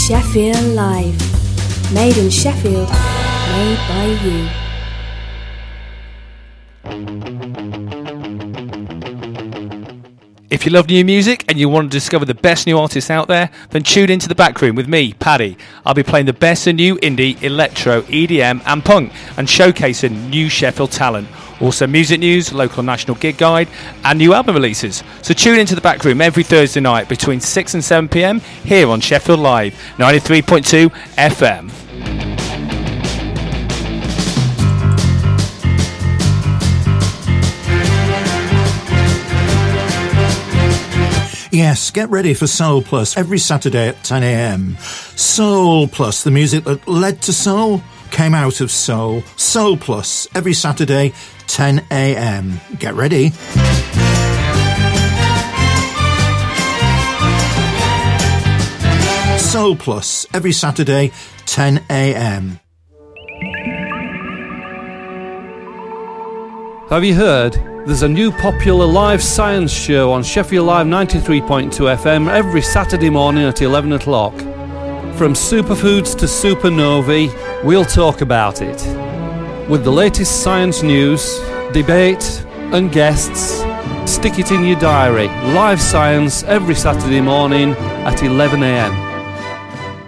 Sheffield Live. Made in Sheffield, made by you. If you love new music and you want to discover the best new artists out there, then tune into The Back Room with me, Paddy. I'll be playing the best of new indie, electro, EDM and punk and showcasing new Sheffield talent. Also music news, local and national gig guide and new album releases. So tune into The Back Room every Thursday night between 6 and 7 p.m. here on Sheffield Live, 93.2 FM. Yes, get ready for Soul Plus every Saturday at 10 a.m. Soul Plus, the music that led to soul, came out of soul. Soul Plus every Saturday, 10 a.m. Get ready. Soul Plus every Saturday, 10 a.m. Have you heard? There's a new popular live science show on Sheffield Live 93.2 FM every Saturday morning at 11 o'clock. From superfoods to supernovae, we'll talk about it. With the latest science news, debate and guests, stick it in your diary. Live science every Saturday morning at 11 a.m.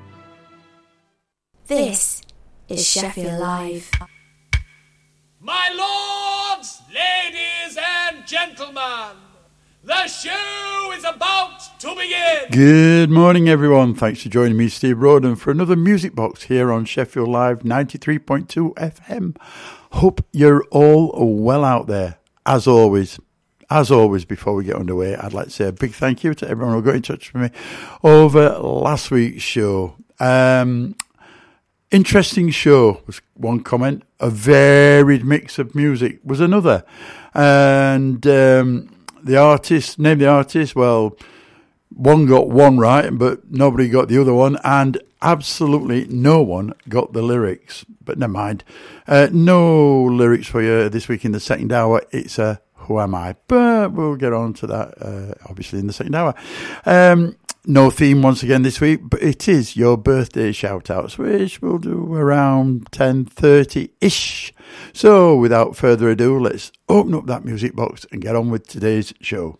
This is Sheffield Live. My lords, ladies and gentlemen, the show is about to begin. Good morning, everyone. Thanks for joining me, Steve Roden, for another Music Box here on Sheffield Live 93.2 FM. Hope you're all well out there. As always, before we get underway, I'd like to say a big thank you to everyone who got in touch with me over last week's show. Interesting show was one comment. A varied mix of music was another. And name the artist, well, one got one right, but nobody got the other one. And absolutely no one got the lyrics. But never mind. No lyrics for you this week in the second hour. It's a Who Am I? But we'll get on to that, obviously, in the second hour. No theme once again this week, but it is your birthday shout-outs, which we'll do around 10:30-ish. So, without further ado, let's open up that music box and get on with today's show.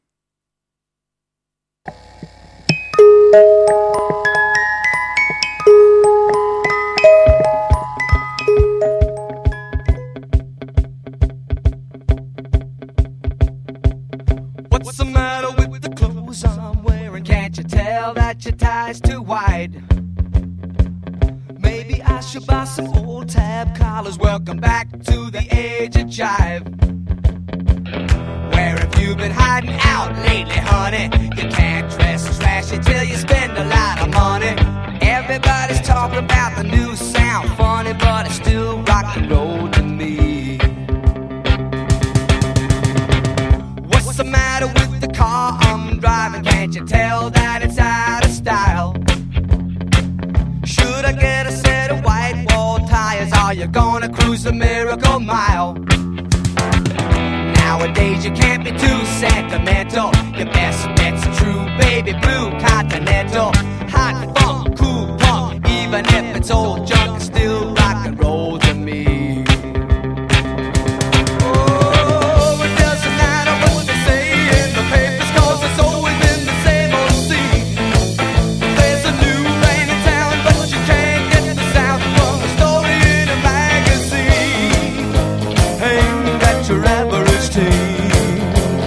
What's the matter with the clothes I'm wearing? Can't you tell that your tie's too wide? Maybe I should buy some old tab collars. Welcome back to the age of jive. Where have you been hiding out lately, honey? You can't dress trashy till you spend a lot of money. Everybody's talking about the new sound, funny, but it's still rock and roll to me. What's the matter with the car I'm driving? Can't you tell that it's out of style? Should I get a set of white wall tires? Are you gonna cruise the Miracle Mile? Nowadays you can't be too sentimental. Your best bet's a true baby blue Continental. Hot funk, cool punk, even if it's old junk, it's still rock and roll to me. Oh, it doesn't matter what they say in the papers, 'cause it's always been the same old scene. There's a new rain in town, but you can't get the sound from a story in a magazine. Ain't that your average teen?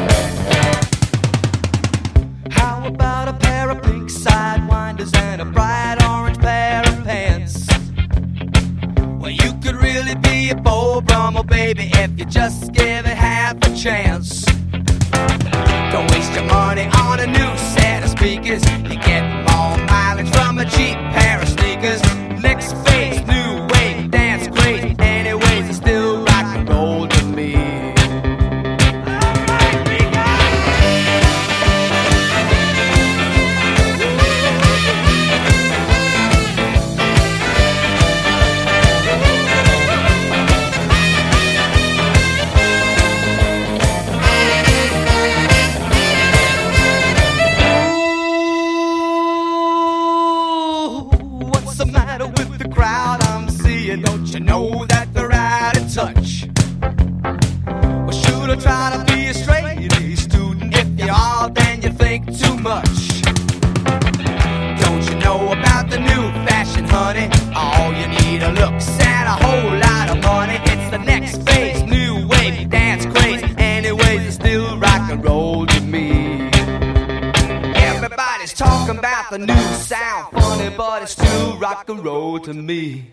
How about a pair of pink sidewinders and a bright orange pair of pants? Well, you could really be a Beau Brummel, baby, if you just give it half a chance. Don't waste your money on a new set of speakers. You get more mileage from a cheap pair of sneakers. Next phase, new wave, dance crazy. Anyways, it's still rock and roll to me. try to be a straight-A student. If you are, then you think too much. Don't you know about the new fashion, honey? All you need are looks and a whole lot of money. It's the next phase, new wave, dance craze. Anyways, it's still rock and roll to me. Everybody's talking about the new sound, funny, but it's still rock and roll to me.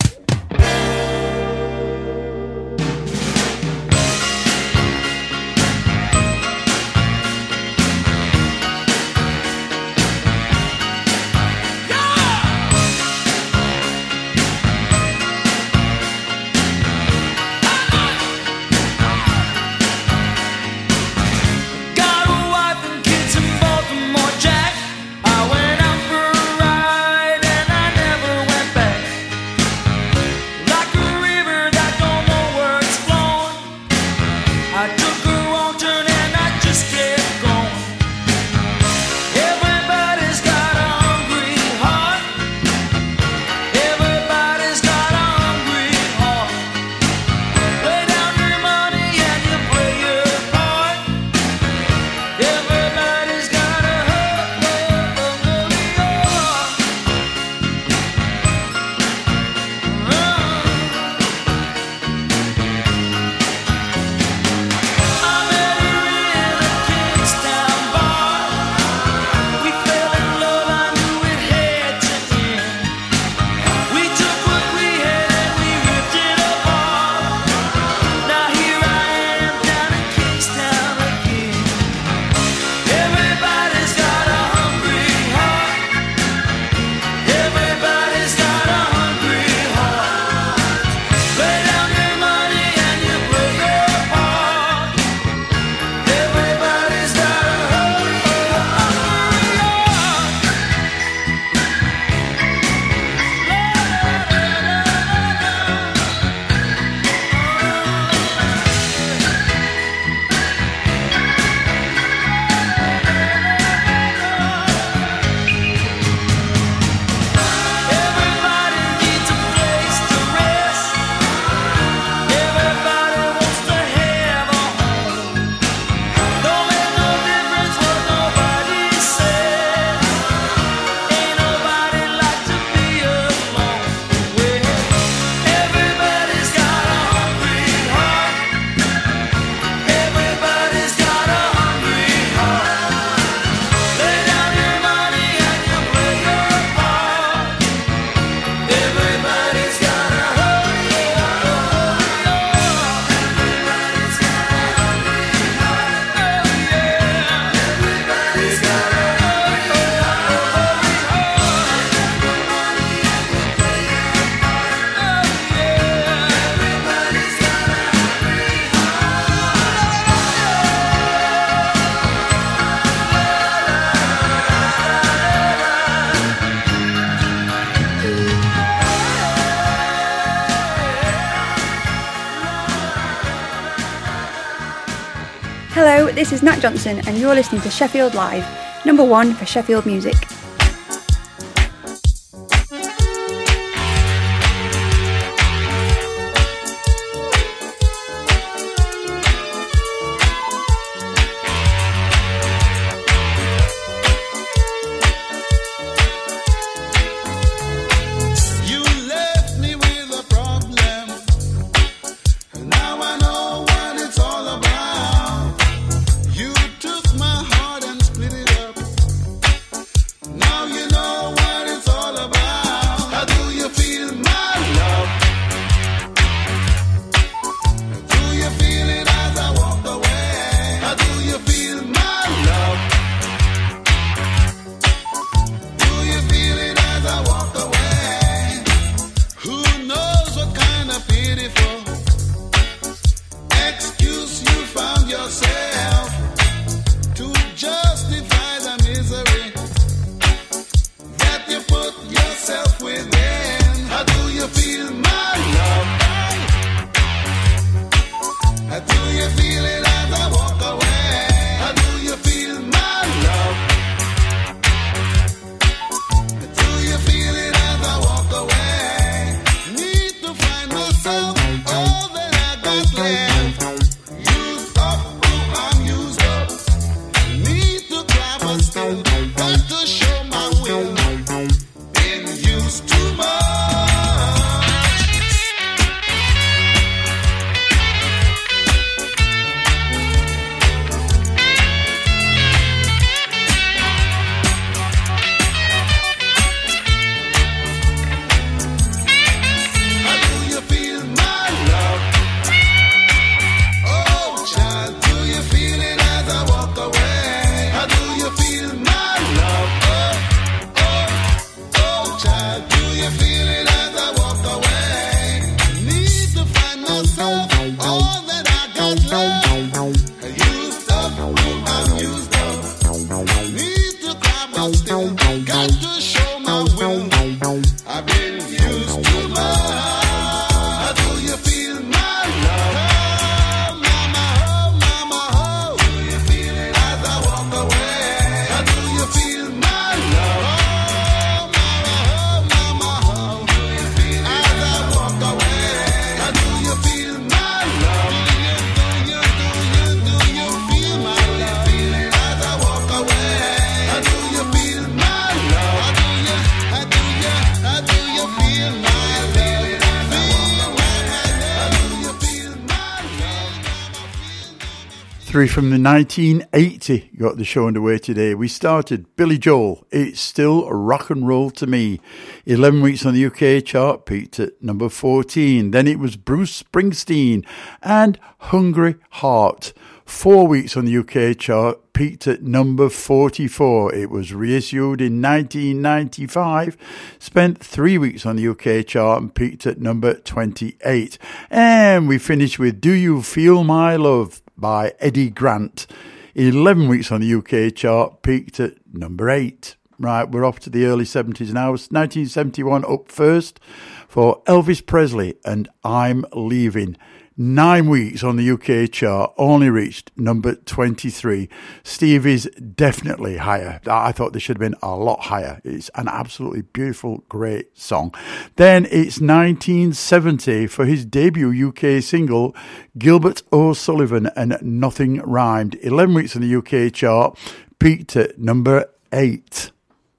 Hello, this is Nat Johnson and you're listening to Sheffield Live, number one for Sheffield music. You took my heart and split it up. my will. I've been used to love. Do you feel my love? Mama, oh, mama, oh. Do you feel it as I walk away? Do you feel my love? Mama, oh, do you feel it as I walk away? Do you feel my love? Do you feel my love? As I walk away, do you feel my love? Do you feel my Three from the 1980 got the show underway today. We started Billy Joel, It's Still Rock and Roll to Me. 11 weeks on the UK chart, peaked at number 14. Then it was Bruce Springsteen and Hungry Heart. 4 weeks on the UK chart, peaked at number 44. It was reissued in 1995, spent 3 weeks on the UK chart and peaked at number 28. And we finished with Do You Feel My Love by Eddie Grant. 11 weeks on the UK chart, peaked at number 8. Right, we're off to the early 70s now. 1971 up first for Elvis Presley and I'm Leaving. 9 weeks on the UK chart, only reached number 23. Stevie's definitely higher. I thought they should have been a lot higher. It's an absolutely beautiful, great song. Then it's 1970 for his debut UK single, Gilbert O'Sullivan and Nothing Rhymed. 11 weeks on the UK chart, peaked at number 8.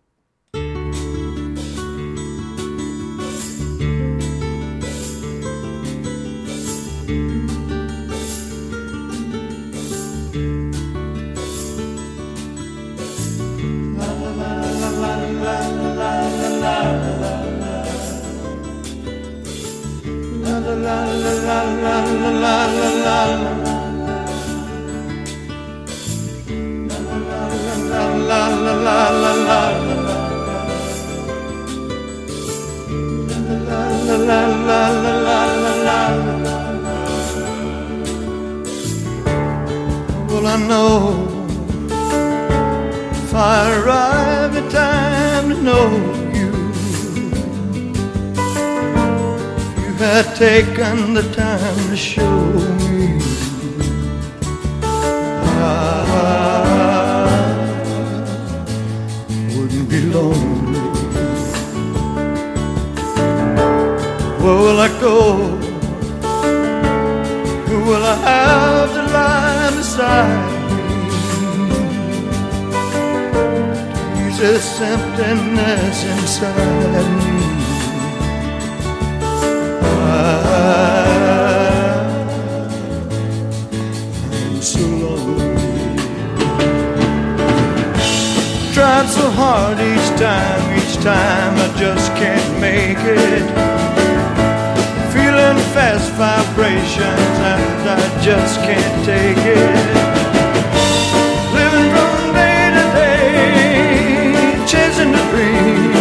Well, I know if I arrive in time to know you, if you had taken the time to show me, I wouldn't be lonely. Where will I go? Who will I have to lie beside me? Ease this emptiness inside me. I'm so lonely. Tried so hard each time I just can't make it. Feeling fast vibrations and I just can't take it. Living from day to day, chasing the dream.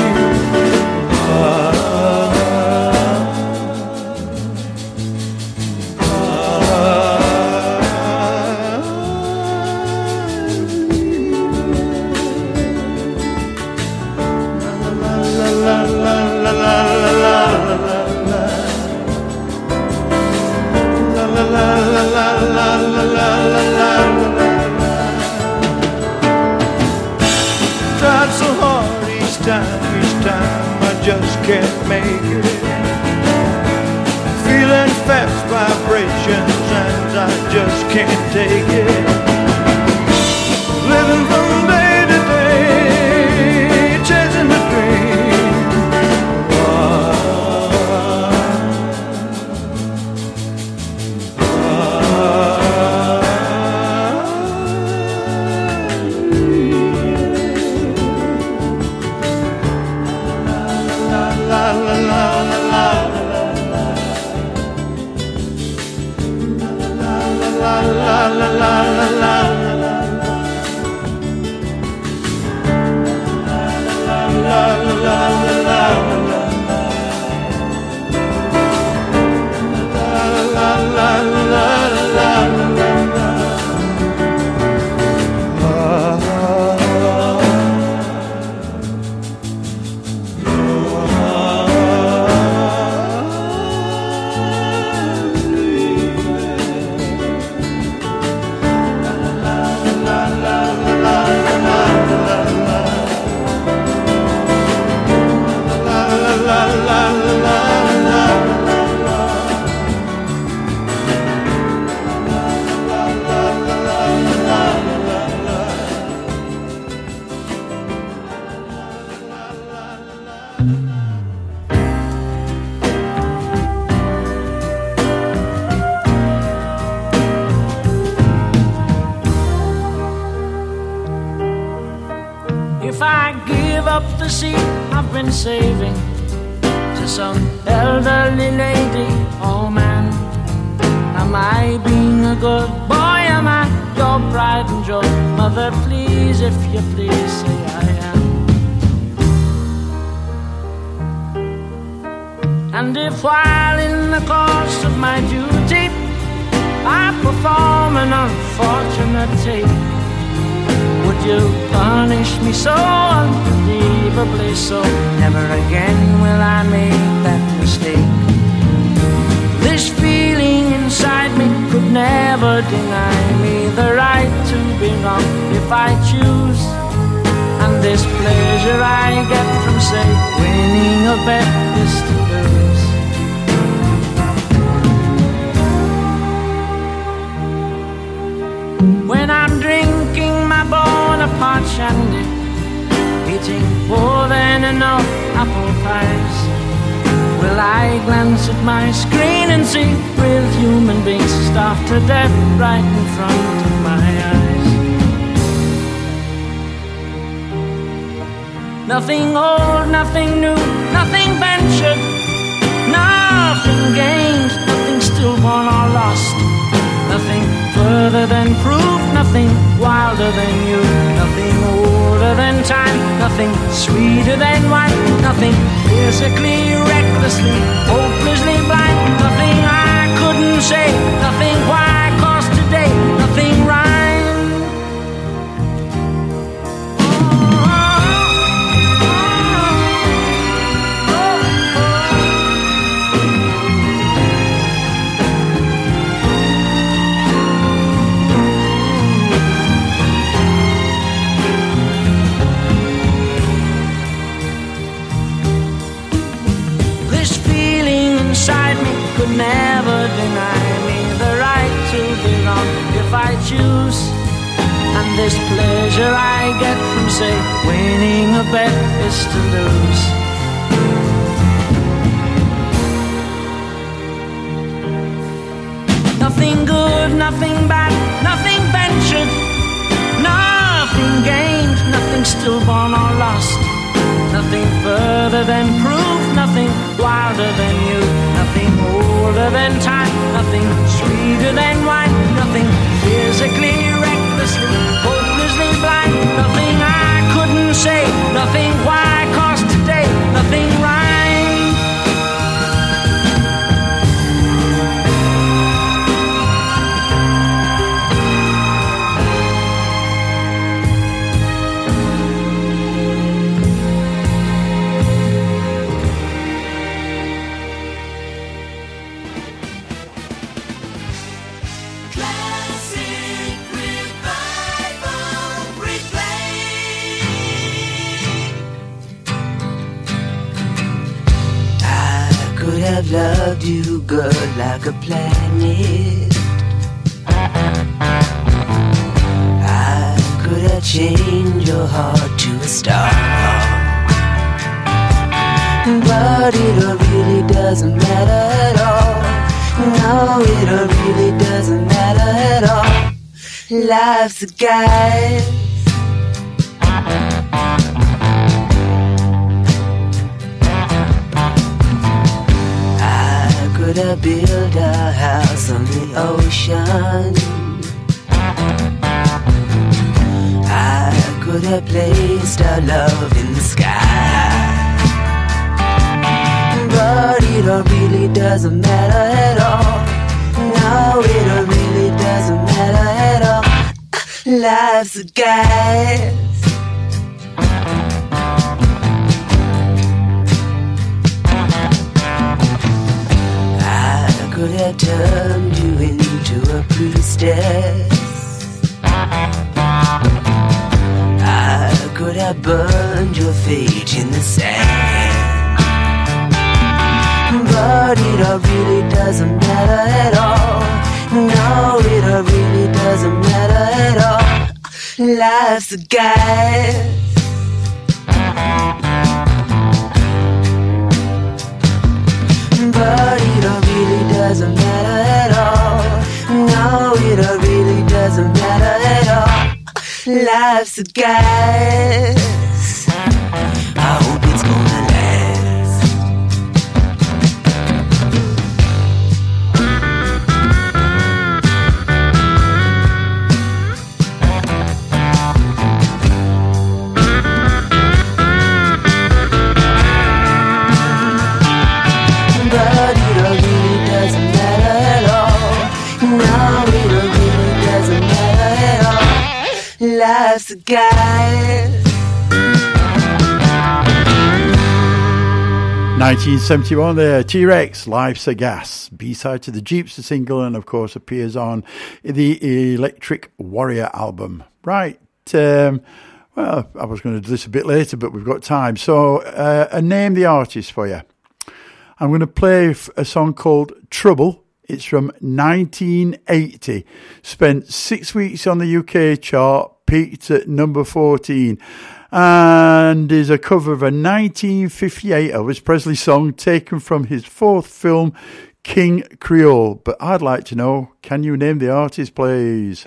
Tried so hard each time I just can't make it. Feeling fast vibrations and I just can't take it. Living from day to day, chasing the dream. If I give up the seat I've been saving to some elderly lady, oh man, am I being a good boy? Am I your pride and joy? Mother, please, if you please, say I am. And if while in the course of my duty I perform an unfortunate take, would you punish me so unbelievably so? Never again will I make that mistake. This feeling inside me could never deny me the right to be wrong if I choose. And this pleasure I get from, say, winning a bet is to lose. When I'm drinking my Bonaparte shandy, eating more than enough apple pies, will I glance at my screen and see real human beings starved to death right in front of my eyes? Nothing old, nothing new, nothing ventured, nothing gained, nothing stillborn or lost, nothing further than proof, nothing wilder than you, nothing older than time, nothing sweeter than wine, nothing physically, recklessly, hopelessly blind, nothing I couldn't say, nothing why, 'cause today nothing rhymes. Could never deny me the right to belong if I choose. And this pleasure I get from, say, winning a bet is to lose. Nothing good, nothing bad, nothing ventured, nothing gained, nothing stillborn or lost, nothing further than proof, nothing wilder than you, nothing older than time, nothing sweeter than wine, nothing physically, recklessly, hopelessly blind, nothing I couldn't say, nothing why, 'cause today nothing rhymes. I've loved you, girl, like a planet. I could have changed your heart to a star, but it really doesn't matter at all. No, it really doesn't matter at all. Life's a guide. Could I build a house on the ocean? I could have placed our love in the sky, but it all really doesn't matter at all. No, it all really doesn't matter at all. Life's a guide. Could have turned you into a priestess. I could have burned your fate in the sand, but it all really doesn't matter at all. No, it all really doesn't matter at all. Life's a guide. Life's a gas. I hope it's gonna last. But it really doesn't matter at all. No, it really doesn't matter at all. Life's a gas. 1971 there, T-Rex, Life's a Gas, B-side to the Jeepster single, and of course appears on the Electric Warrior album. Right, well, I was going to do this a bit later, but we've got time. So, name the artist for you. I'm going to play a song called Trouble. It's from 1980. Spent 6 weeks on the UK chart, peaked at number 14. And is a cover of a 1958 Elvis Presley song taken from his fourth film, King Creole. But I'd like to know, can you name the artist, please?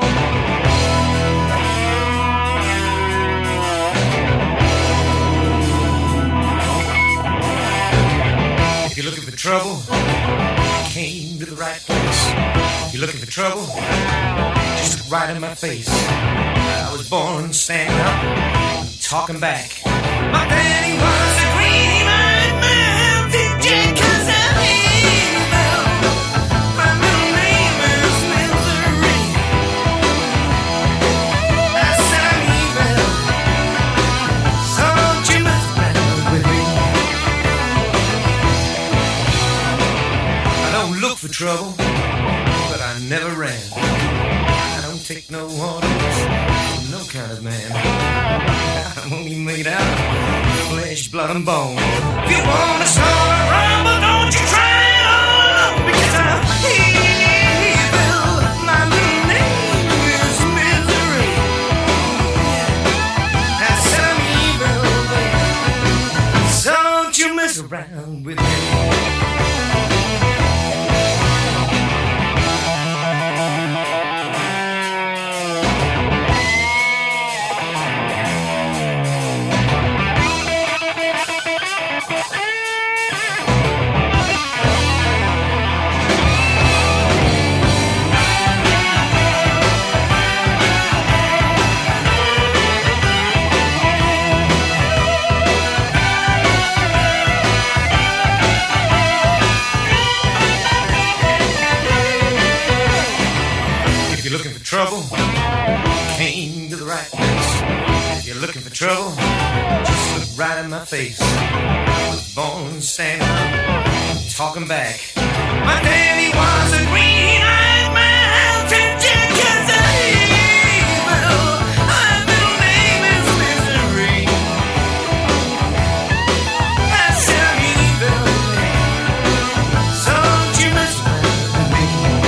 If you're looking for trouble, you came to the right place. If you're looking for trouble, just look right in my face. I was born standing up, talking back. My daddy was a green-eyed mountain Jack, 'cause I'm evil. My middle name is Misery. I said I'm evil, so don't you mess around with me. I don't look for trouble, but I never ran. I don't take no orders from no kind of man. I'm only made out of flesh, blood, and bone. If you wanna start a rumble, don't you try it all alone, because I'm evil. My middle name is Misery. I said I'm evil, so don't you mess around with me. Trouble, came to the right place. If you're looking for trouble, just look right in my face. I was born standing up, talking back. My daddy was a green-eyed mountain Jack, 'cause I'm evil. My middle name is Misery. I said I'm evil, so don't you mess around with me.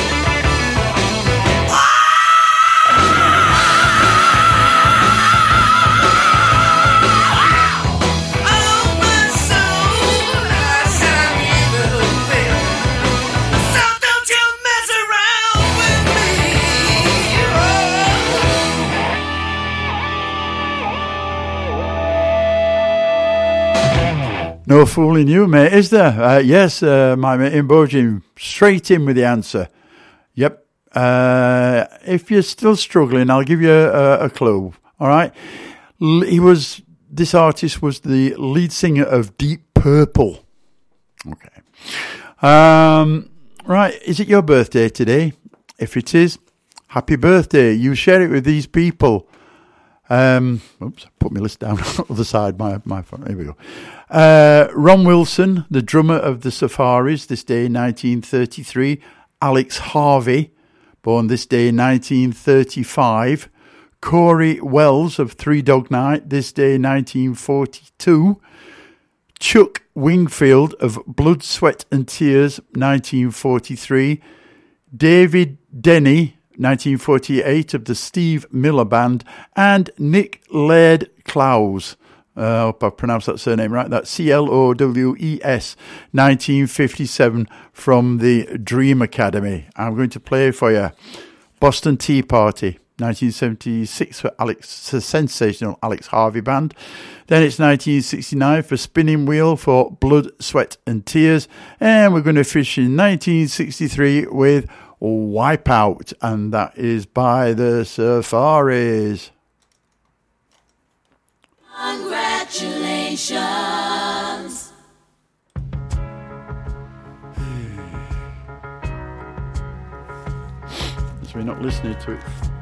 No fooling you, mate, is there? Yes, my mate Imboji, straight in with the answer. Yep. If you're still struggling, I'll give you a clue. All right. This artist was the lead singer of Deep Purple. Okay. Right. Is it your birthday today? If it is, happy birthday. You share it with these people. Oops, put my list down on the other side. My phone. Here we go. Ron Wilson, the drummer of the Safaris, this day 1933. Alex Harvey, born this day 1935. Corey Wells of Three Dog Night, this day 1942. Chuck Wingfield of Blood, Sweat and Tears, 1943. David Denny, 1948, of the Steve Miller Band, and Nick Laird Clowes. I hope I pronounced that surname right. That's Clowes, 1957, from the Dream Academy. I'm going to play for you Boston Tea Party. 1976 for the sensational Alex Harvey Band. Then it's 1969 for Spinning Wheel for Blood, Sweat and Tears. And we're going to finish in 1963 with Wipeout, and that is by the Safaris. Congratulations. So we're not listening to it.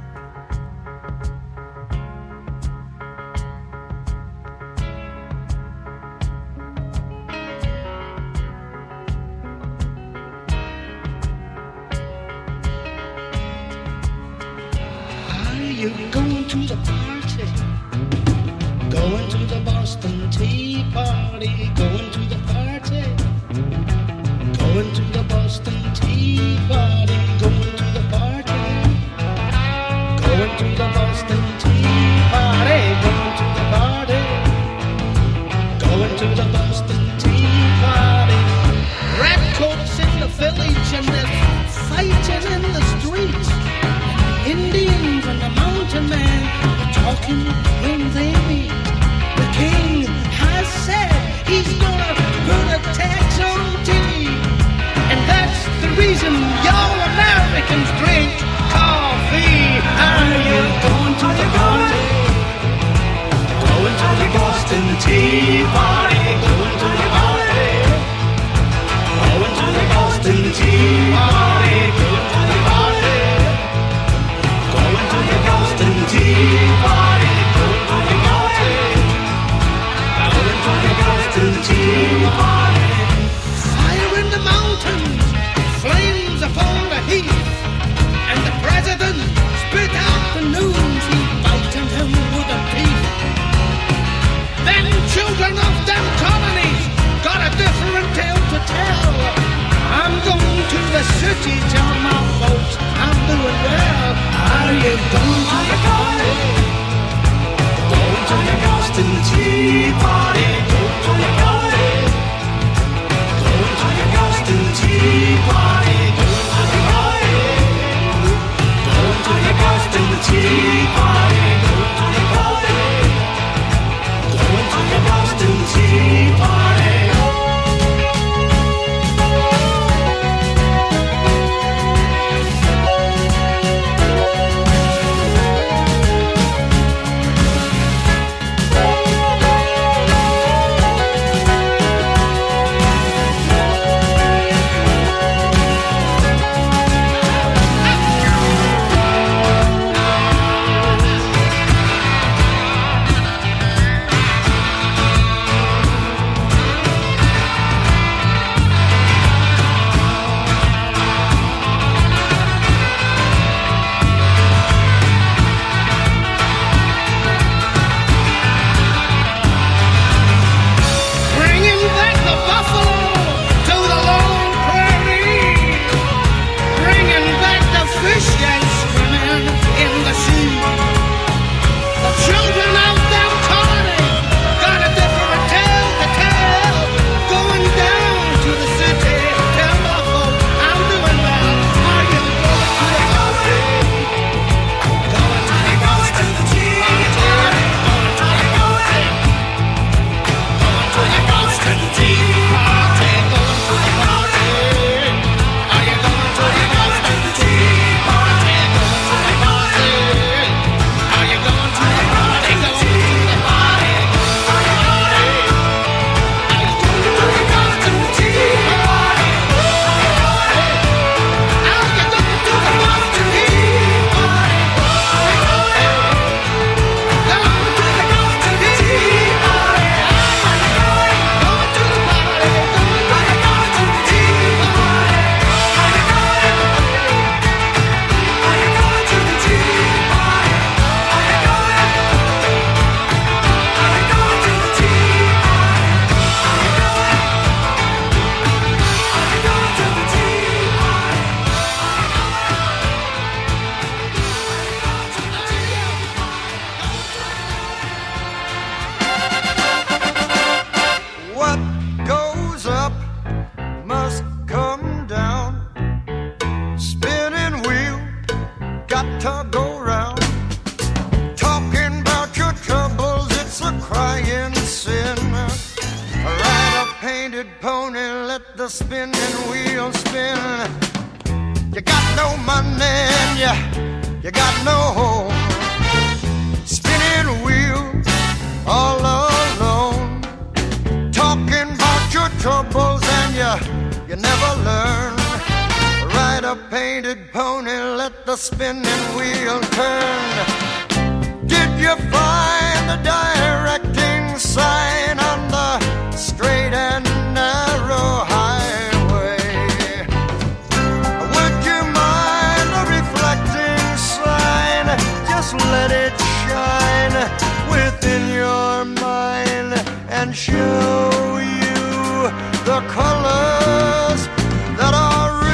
Are you going to the party? Going to the Boston Tea Party? Going to the party? Going to the Boston Tea Party? Going to the party? Going to the Boston Tea Party? Going to the party? Going to the Boston Tea Party? Redcoats in the village and they're fighting in the streets. Indians and the mountain men are talking when they meet. The king has said he's gonna put a tax on tea, and that's the reason y'all Americans drink coffee. Are you going to the party? Going to the Boston Tea Party? Going to the party? Going to the Boston Tea Party? Going to the party? Going to the Boston Tea Party? Going to the party? Going to the Boston Tea Party? Fire in the mountains, flames upon the heath, and the president spit out the news, he biting him with a teeth. Then children of them come painted pony, let the spinning wheel spin. You got no money and you got no home. Spinning wheel all alone. Talking about your troubles and you never learn. Ride a painted pony, let the spinning wheel turn. Did you find the directing sign on the straight and narrow highway? Would you mind the reflecting sign? Just let it shine within your mind and show you the colors that are real.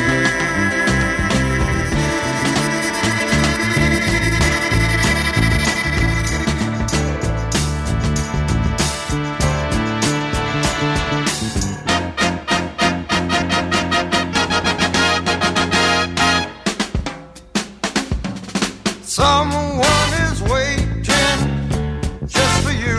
Someone is waiting just for you.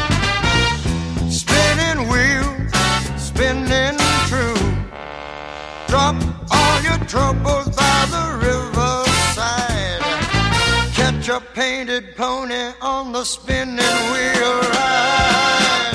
Spinning wheel, spinning true. Drop all your troubles by the riverside. Catch a painted pony on the spinning wheel ride.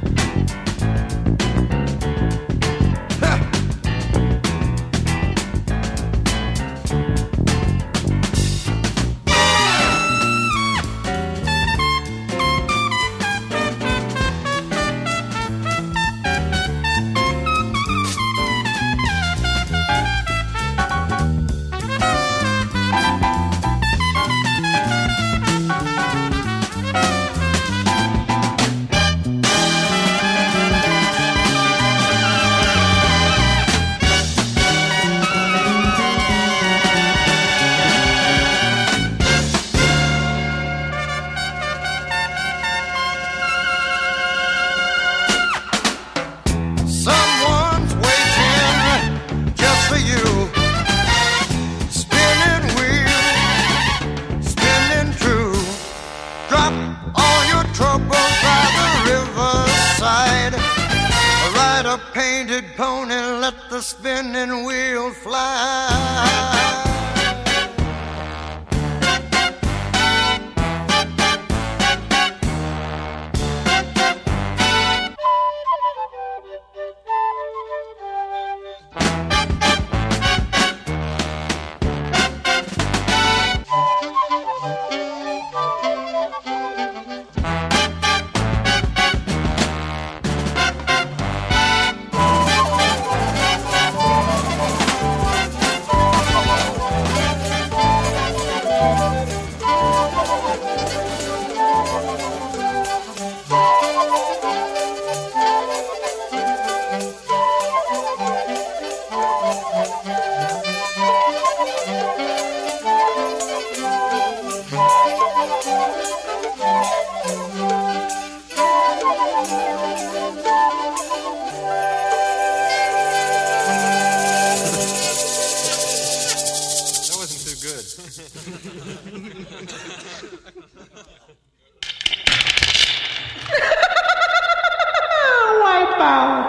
Someone's waiting just for you. Spinning wheel, spinning true. Drop all your troubles by the riverside. Ride a painted pony, let the spinning wheel fly. That wasn't too good. Wipe out.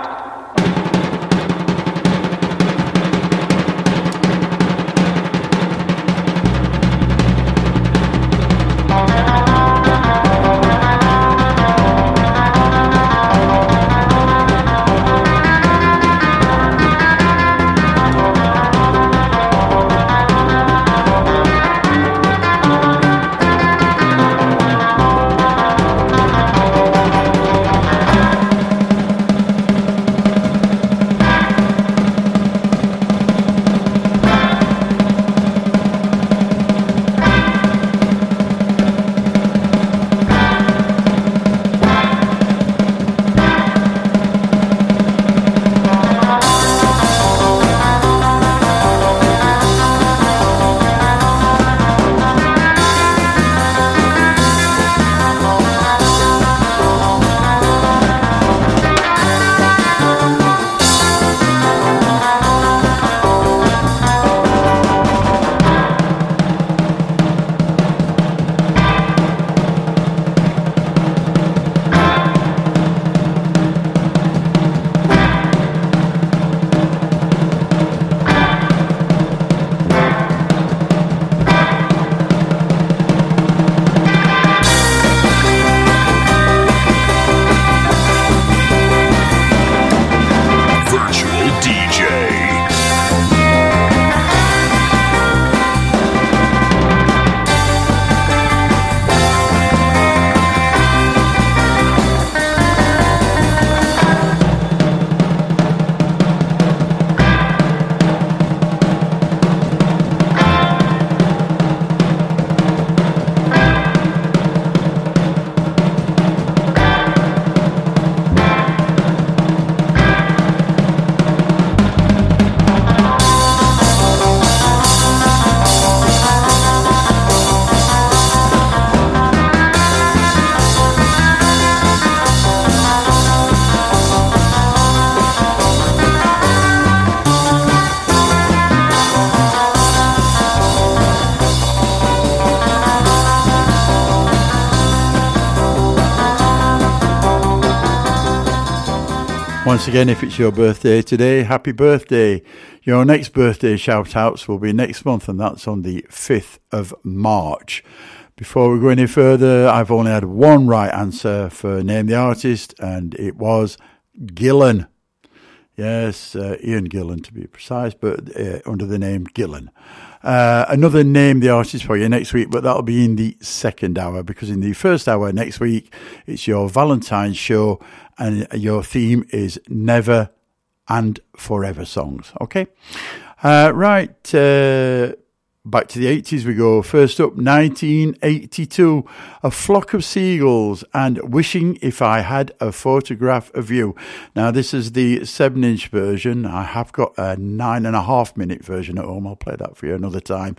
Once again, if it's your birthday today, happy birthday. Your next birthday shout-outs will be next month, and that's on the 5th of March. Before we go any further, I've only had one right answer for Name the Artist, and it was Gillan. Yes, Ian Gillan to be precise, but under the name Gillan. Another Name the Artist for you next week, but that'll be in the second hour, because in the first hour next week, it's your Valentine's show, and your theme is Never and Forever songs. Okay? Right, back to the 80s we go. First up, 1982, A Flock of Seagulls and Wishing If I Had a Photograph of You. Now, this is the 7-inch version. I have got a 9.5-minute version at home. I'll play that for you another time.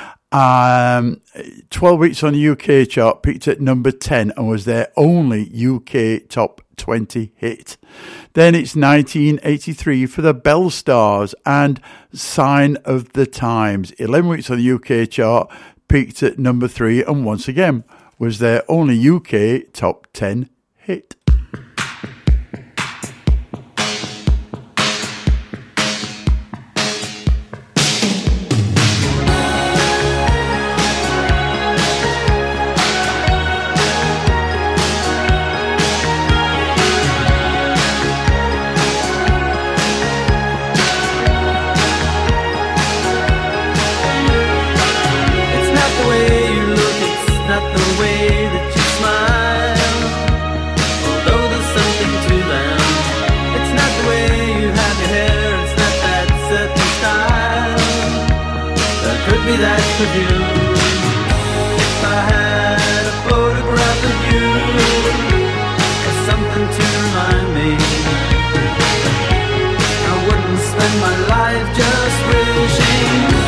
12 weeks on the UK chart, peaked at number 10 and was their only UK top 20 hit. Then it's 1983 for the Bell Stars and Sign of the Times. 11 weeks on the UK chart, peaked at number 3 and once again was their only UK top 10 hit. Of you. If I had a photograph of you, or something to remind me, I wouldn't spend my life just wishing.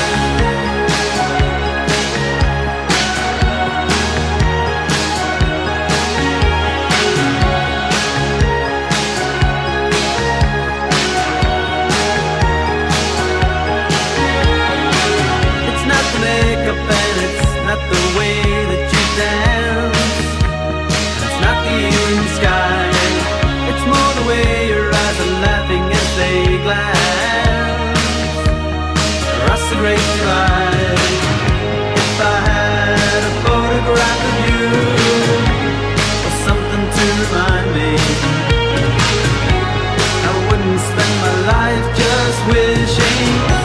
Great divide. If I had a photograph of you, or something to remind me, I wouldn't spend my life just wishing.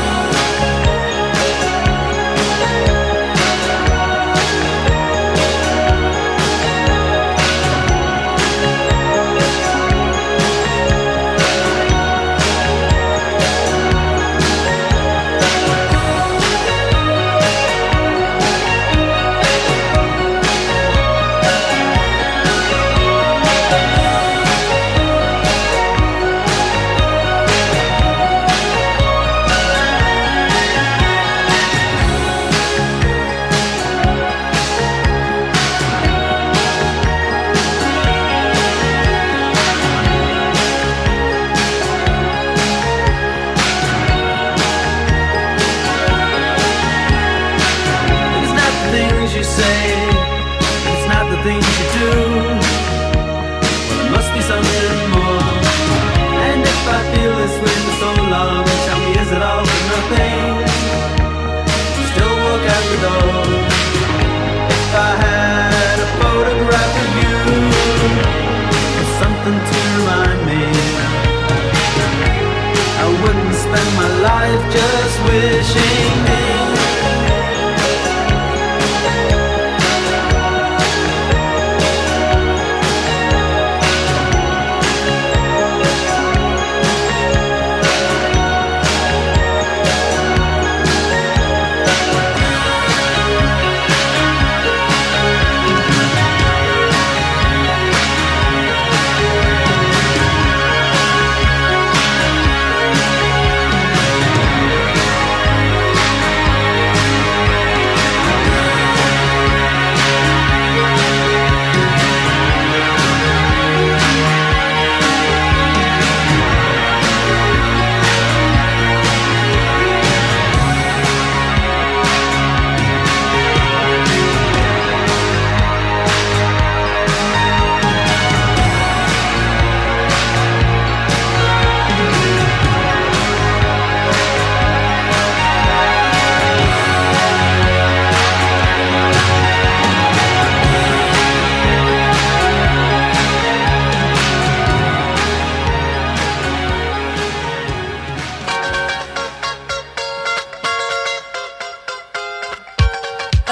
Just wishing.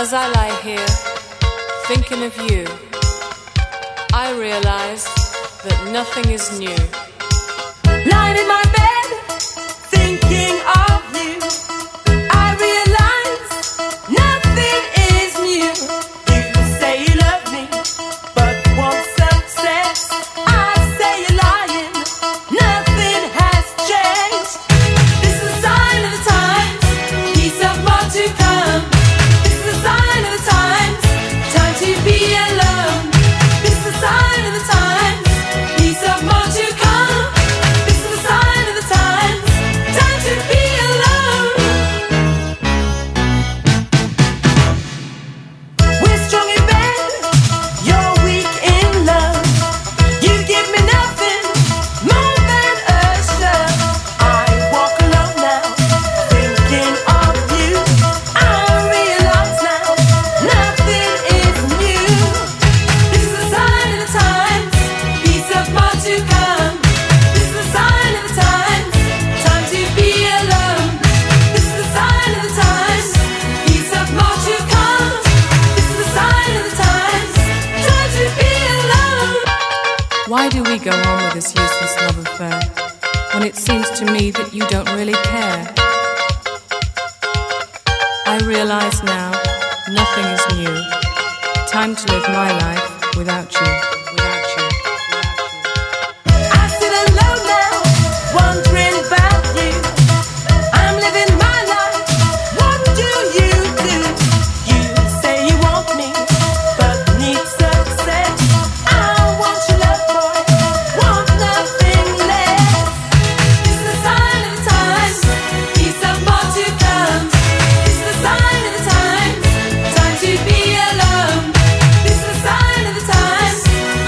As I lie here, thinking of you, I realize that nothing is new. Lying in my bed, thinking of you, I realize nothing is new. You say you love me, but want success. I say you're lying, nothing has changed. This is a sign of the times, peace of more to come. This is a sign of the times, time to be alone. This is a sign of the times, peace of more to come. This is a sign of the times, time to be alone. We're strong in bed, you're weak in love. You give me nothing more than a shove. I walk alone now, thinking of you. I realize now, nothing is new. This is a sign of the times, peace of more to come. This is a sign of the times, time to be alone. This is a sign of the times, peace of more to come. This is a sign of the times, time to be alone. Why do we go on with this useless love affair when it seems to me that you don't really care? I realize now nothing is new. Time to live my life without you. I sit alone now, wondering about you. I'm living my life, what do you do? You say you want me, but need success. I want your love, boy, want nothing less. This is a sign of the times, peace of more to come. This is a sign of the times, time to be alone. This is a sign of the times,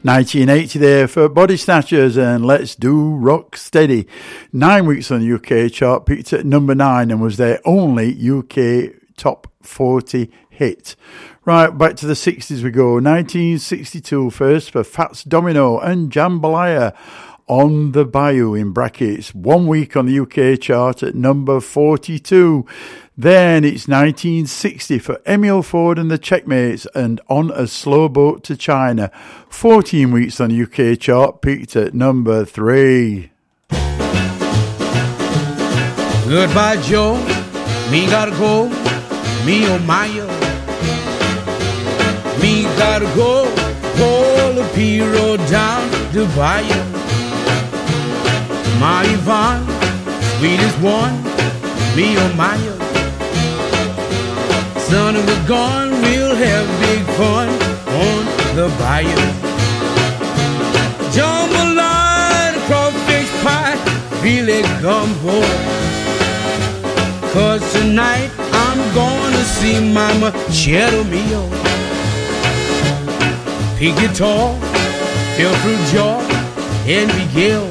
1980 there for Body Snatchers and Let's Do Rock Steady. 9 weeks on the UK chart, peaked at number 9 and was their only UK top 40 hit. Right, back to the 60s we go. 1962 first for Fats Domino and Jambalaya. On the Bayou, in brackets, 1 week on the UK chart at number 42. Then it's 1960 for Emil Ford and the Checkmates and On a Slow Boat to China. 14 weeks on the UK chart, peaked at number 3. Goodbye, Joe. Me gotta go. Me oh my oh. Me gotta go. Pull the P road down the bayou. My Yvonne, sweetest one, me oh my oh. Son of a gun, we'll have big fun on the bayou. Jambalaya, crawfish pie, filet gumbo. 'Cause tonight I'm gonna see Mama Cheddar Mio. Pig guitar, Phil Fruit Jaw, and Miguel.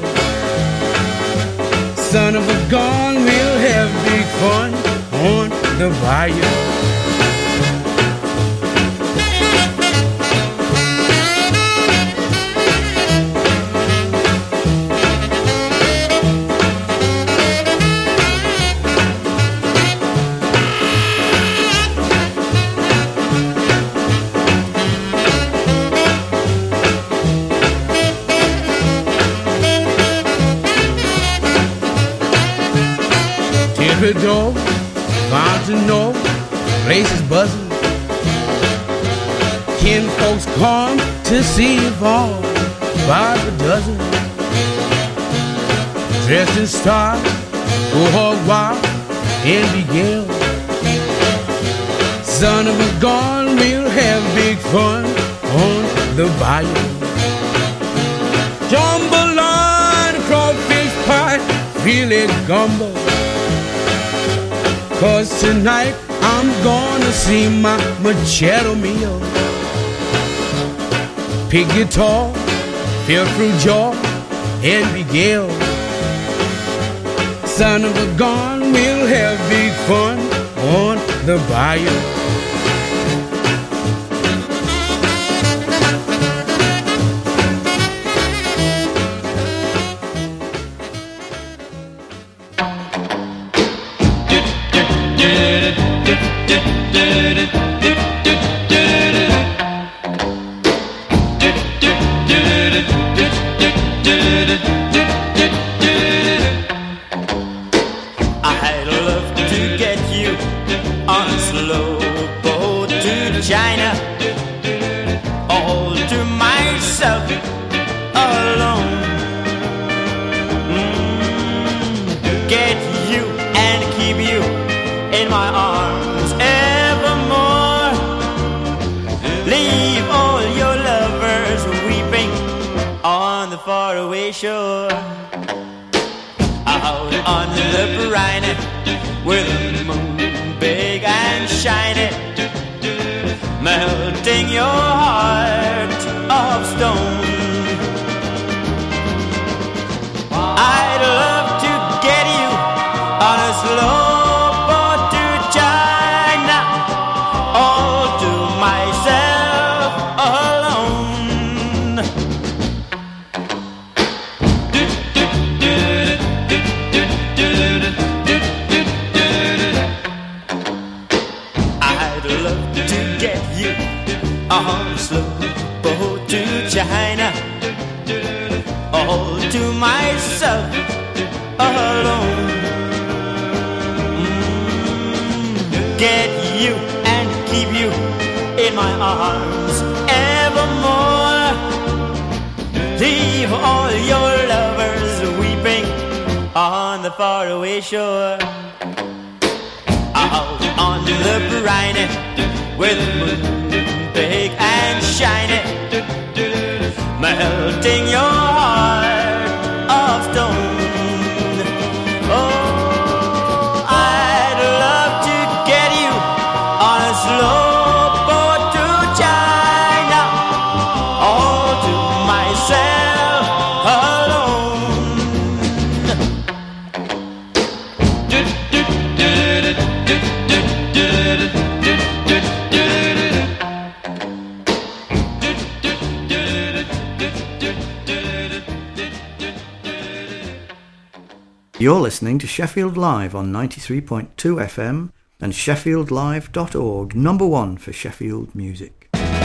Son of a gun, we'll have big fun on the bayou. Door, fountain no, places buzzing. Kin folks come to see Yvonne by the dozen. Dressed in style, go hog wild and Miguel. Son of a gun, we'll have big fun on the bayou. Jambalaya, crawfish pie, filet gumbo. 'Cause tonight I'm gonna see my Machado Mio. Pig guitar, Phil Fruit Jaw, and Miguel. Son of a gun, we'll have big fun on the bayou. I'd love to get you on a slow boat to China, all to myself alone. Get you and keep you in my arms evermore. Leave all your lovers weeping on the faraway shore. Out on the briny, with the moon big and shiny, melting your heart of stone. I'd love to get you on a slow boat to China, all to myself alone. I'd love to get you on a slow boat to China, all to myself alone. Get you and keep you in my arms evermore. Leave all your lovers weeping on the faraway shore. Out on the briny, with the moon big and shiny, melting your heart of stone. Oh, I'd love to get you on a slow boat to China, all to You're listening to Sheffield Live on 93.2 FM and sheffieldlive.org, number one for Sheffield music.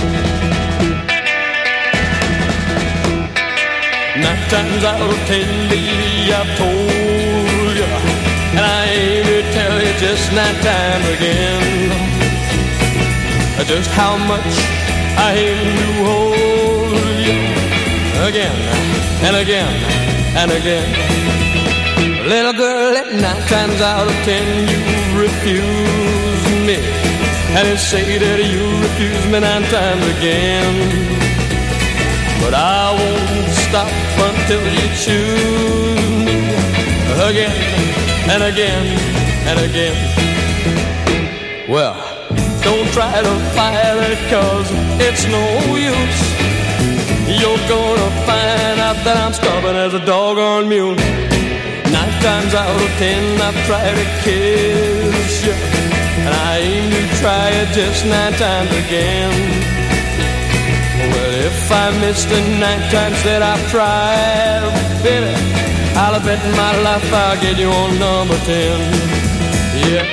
9 times out of 10, baby, I've told you, and I aim to tell you just 9 times again, just how much I aim to hold you again and again and again. Little girl, at 9 times out of 10 you refuse me, and you say that you refuse me 9 times again. But I won't stop until you choose me again and again and again. Well, don't try to fight it, 'cause it's no use. You're gonna find out that I'm stubborn as a doggone mule. 9 times out of 10 I've tried to kiss you, and I aim to try it just 9 times again. Well, if I miss the 9 times that I've tried, baby, I'll bet my life I'll get you on number 10. Yeah.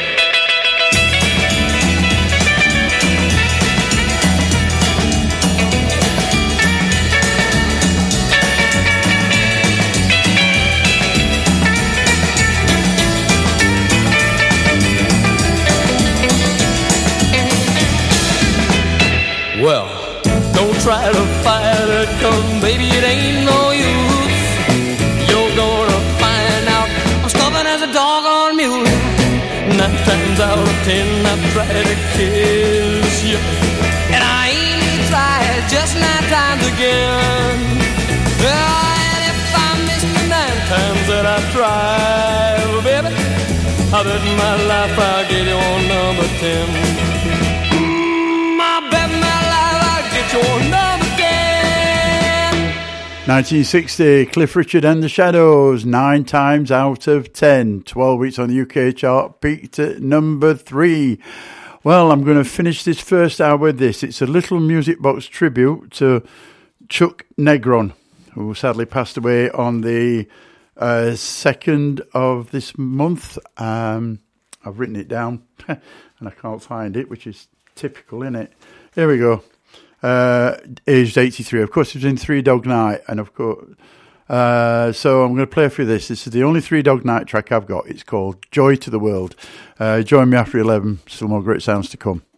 Well, don't try to fight it, 'cause baby it ain't no use. You're gonna find out I'm stubborn as a doggone mule. 9 times out of 10 I've tried to kiss you, and I ain't tried just 9 times again. And if I miss the 9 times that I tried, well, baby, I bet my life I'll get you on number 10. I bet my life I'll get you on number 10. 1960, Cliff Richard and the Shadows, 9 times out of 10. 12 weeks on the UK chart, peaked at number 3. Well, I'm going to finish this first hour with this. It's a Little Music Box tribute to Chuck Negron, who sadly passed away on the 2nd of this month. I've written it down and I can't find it, which is typical, isn't it? Here we go. Aged 83. Of course, he was in Three Dog Night, and of course, so I'm going to play for you this. This is the only Three Dog Night track I've got. It's called Joy to the World. Join me after 11. Still more great sounds to come.